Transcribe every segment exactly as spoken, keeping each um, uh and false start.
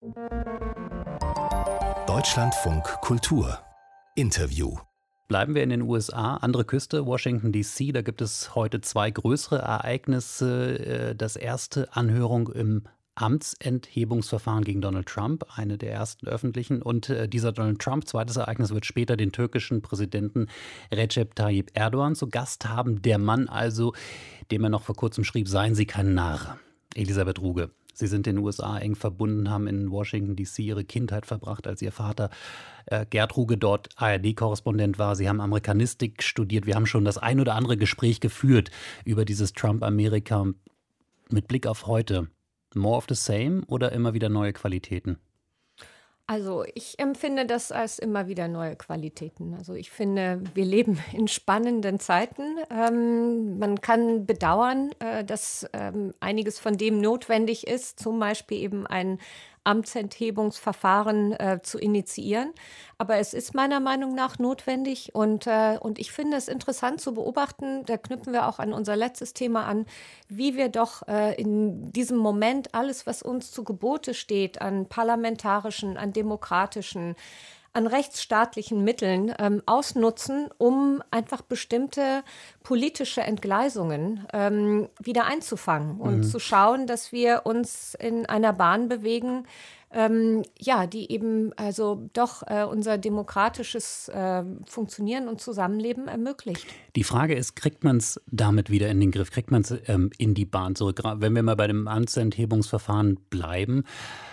Deutschlandfunk Kultur Interview. Bleiben wir in den U S A, andere Küste, Washington D C, da gibt es heute zwei größere Ereignisse. Das erste, Anhörung im Amtsenthebungsverfahren gegen Donald Trump, eine der ersten öffentlichen. Und äh, dieser Donald Trump, zweites Ereignis, wird später den türkischen Präsidenten Recep Tayyip Erdogan zu Gast haben. Der Mann also, dem er noch vor kurzem schrieb, seien Sie kein Narr. Elisabeth Ruge. Sie sind in den U S A eng verbunden, haben in Washington D C ihre Kindheit verbracht, als Ihr Vater äh, Gerd Ruge dort A R D-Korrespondent war. Sie haben Amerikanistik studiert. Wir haben schon das ein oder andere Gespräch geführt über dieses Trump-Amerika. Mit Blick auf heute, more of the same oder immer wieder neue Qualitäten? Also ich empfinde das als immer wieder neue Qualitäten. Also ich finde, wir leben in spannenden Zeiten. Ähm, man kann bedauern, äh, dass ähm, einiges von dem notwendig ist, zum Beispiel eben ein Amtsenthebungsverfahren äh, zu initiieren. Aber es ist meiner Meinung nach notwendig und, äh, und ich finde es interessant zu beobachten, da knüpfen wir auch an unser letztes Thema an, wie wir doch äh, in diesem Moment alles, was uns zu Gebote steht, an parlamentarischen, an demokratischen, an rechtsstaatlichen Mitteln ähm, ausnutzen, um einfach bestimmte politische Entgleisungen ähm, wieder einzufangen und mhm. zu schauen, dass wir uns in einer Bahn bewegen, ähm, ja, die eben also doch äh, unser demokratisches äh, Funktionieren und Zusammenleben ermöglicht. Die Frage ist, kriegt man es damit wieder in den Griff, kriegt man es ähm, in die Bahn zurück? Wenn wir mal bei dem Amtsenthebungsverfahren bleiben,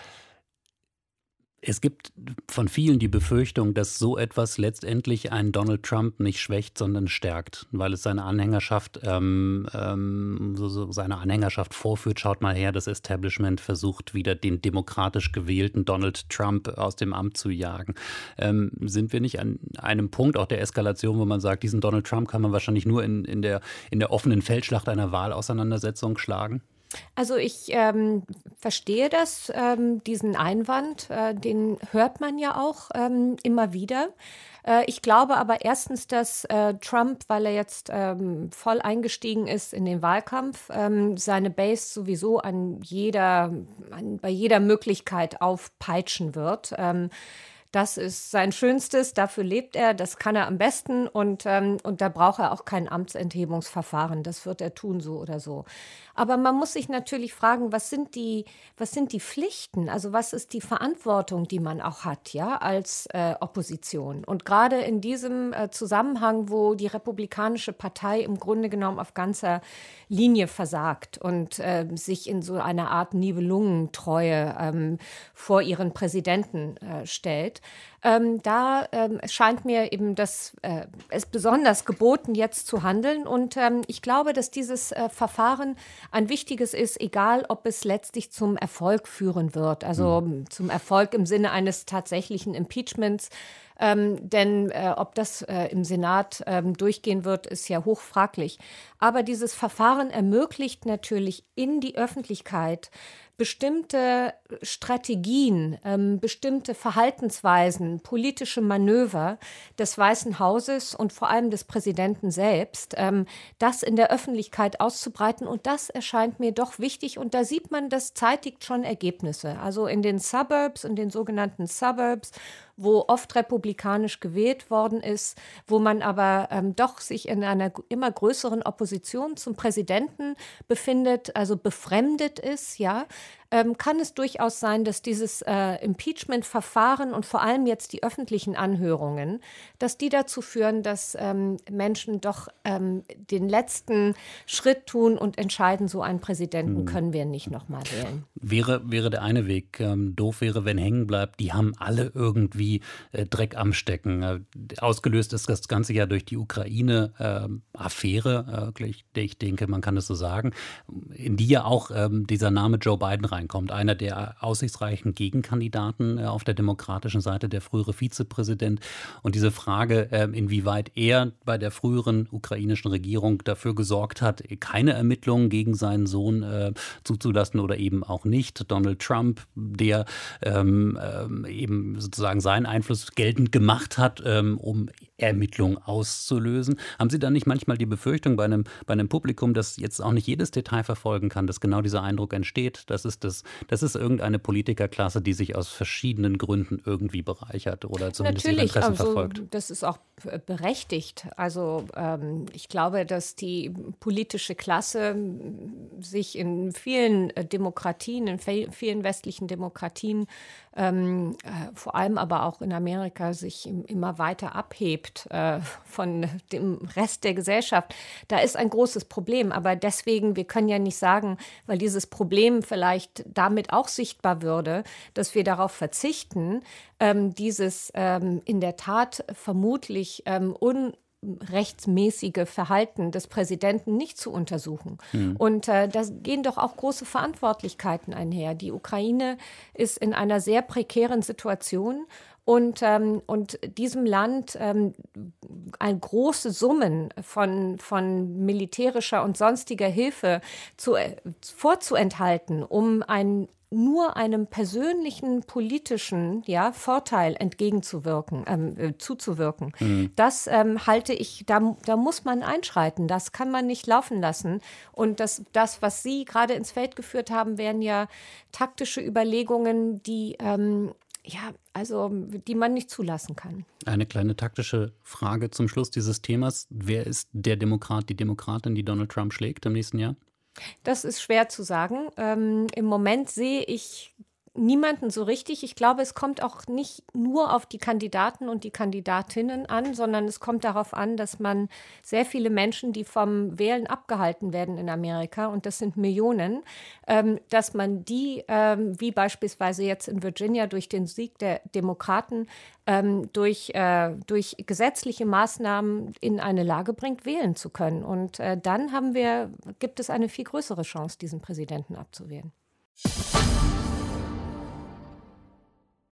es gibt von vielen die Befürchtung, dass so etwas letztendlich einen Donald Trump nicht schwächt, sondern stärkt, weil es seine Anhängerschaft, ähm, ähm, so, so seine Anhängerschaft vorführt. Schaut mal her, das Establishment versucht wieder den demokratisch gewählten Donald Trump aus dem Amt zu jagen. Ähm, sind wir nicht an einem Punkt auch der Eskalation, wo man sagt, diesen Donald Trump kann man wahrscheinlich nur in, in, der, in der offenen Feldschlacht einer Wahlauseinandersetzung schlagen? Also ich ähm, verstehe das, ähm, diesen Einwand, äh, den hört man ja auch ähm, immer wieder. Äh, ich glaube aber erstens, dass äh, Trump, weil er jetzt ähm, voll eingestiegen ist in den Wahlkampf, ähm, seine Base sowieso an jeder, an, bei jeder Möglichkeit aufpeitschen wird. Ähm, Das ist sein Schönstes, dafür lebt er, das kann er am besten und, ähm, und da braucht er auch kein Amtsenthebungsverfahren. Das wird er tun, so oder so. Aber man muss sich natürlich fragen, was sind die, was sind die Pflichten? Also was ist die Verantwortung, die man auch hat, ja, als äh, Opposition? Und gerade in diesem äh, Zusammenhang, wo die Republikanische Partei im Grunde genommen auf ganzer Linie versagt und äh, sich in so einer Art Nibelungentreue ähm, vor ihren Präsidenten äh, stellt, Ähm, da ähm, scheint mir eben das äh, es besonders geboten, jetzt zu handeln. Und ähm, ich glaube, dass dieses äh, Verfahren ein wichtiges ist, egal ob es letztlich zum Erfolg führen wird. Also mhm. zum Erfolg im Sinne eines tatsächlichen Impeachments. Ähm, denn äh, ob das äh, im Senat ähm, durchgehen wird, ist ja hochfraglich. Aber dieses Verfahren ermöglicht natürlich in die Öffentlichkeit bestimmte Strategien, ähm, bestimmte Verhaltensweisen, politische Manöver des Weißen Hauses und vor allem des Präsidenten selbst, ähm, das in der Öffentlichkeit auszubreiten. Und das erscheint mir doch wichtig. Und da sieht man, das zeitigt schon Ergebnisse. Also in den Suburbs, in den sogenannten Suburbs, wo oft republikanisch gewählt worden ist, wo man aber ähm, doch sich in einer immer größeren Opposition zum Präsidenten befindet, also befremdet ist, ja, ähm, kann es durchaus sein, dass dieses äh, Impeachment-Verfahren und vor allem jetzt die öffentlichen Anhörungen, dass die dazu führen, dass ähm, Menschen doch ähm, den letzten Schritt tun und entscheiden, so einen Präsidenten hm. können wir nicht nochmal wählen. Wäre, wäre der eine Weg. Ähm, doof wäre, wenn hängen bleibt, die haben alle irgendwie äh, Dreck am Stecken. Äh, ausgelöst ist das Ganze ja durch die Ukraine-Affäre, äh, ich, ich denke, man kann das so sagen, in die ja auch ähm, dieser Name Joe Biden reinkommt. Einer der aussichtsreichen Gegenkandidaten äh, auf der demokratischen Seite, der frühere Vizepräsident. Und diese Frage, äh, inwieweit er bei der früheren ukrainischen Regierung dafür gesorgt hat, keine Ermittlungen gegen seinen Sohn äh, zuzulassen oder eben auch nicht. Donald Trump, der ähm, ähm, eben sozusagen seinen Einfluss geltend gemacht hat, ähm, um Ermittlungen auszulösen. Haben Sie dann nicht manchmal die Befürchtung bei einem, bei einem Publikum, das jetzt auch nicht jedes Detail verfolgen kann, dass genau dieser Eindruck entsteht, dass es ist, das ist irgendeine Politikerklasse, die sich aus verschiedenen Gründen irgendwie bereichert oder zumindest ihre Natürlich, Interessen also verfolgt. das ist auch b- berechtigt. Also ähm, ich glaube, dass die politische Klasse m, sich in vielen äh, Demokratien, in vi- vielen westlichen Demokratien, ähm, äh, vor allem aber auch in Amerika, sich im, immer weiter abhebt äh, von dem Rest der Gesellschaft. Da ist ein großes Problem. Aber deswegen, wir können ja nicht sagen, weil dieses Problem vielleicht damit auch sichtbar würde, dass wir darauf verzichten, ähm, dieses ähm, in der Tat vermutlich ähm, unrechtsmäßige Verhalten des Präsidenten nicht zu untersuchen. Mhm. Und äh, da gehen doch auch große Verantwortlichkeiten einher. Die Ukraine ist in einer sehr prekären Situation. Und, ähm, und diesem Land ähm, eine große Summen von, von militärischer und sonstiger Hilfe zu, äh, vorzuenthalten, um ein nur einem persönlichen politischen ja, Vorteil entgegenzuwirken, ähm, äh, zuzuwirken. Mhm. Das ähm, halte ich, da, da muss man einschreiten. Das kann man nicht laufen lassen. Und das, das, was Sie gerade ins Feld geführt haben, wären ja taktische Überlegungen, die ähm, ja, also die man nicht zulassen kann. Eine kleine taktische Frage zum Schluss dieses Themas. Wer ist der Demokrat, die Demokratin, die Donald Trump schlägt im nächsten Jahr? Das ist schwer zu sagen. Ähm, im Moment sehe ich niemanden so richtig. Ich glaube, es kommt auch nicht nur auf die Kandidaten und die Kandidatinnen an, sondern es kommt darauf an, dass man sehr viele Menschen, die vom Wählen abgehalten werden in Amerika, und das sind Millionen, ähm, dass man die, ähm, wie beispielsweise jetzt in Virginia durch den Sieg der Demokraten, ähm, durch, äh, durch gesetzliche Maßnahmen in eine Lage bringt, wählen zu können. Und äh, dann haben wir, gibt es eine viel größere Chance, diesen Präsidenten abzuwählen.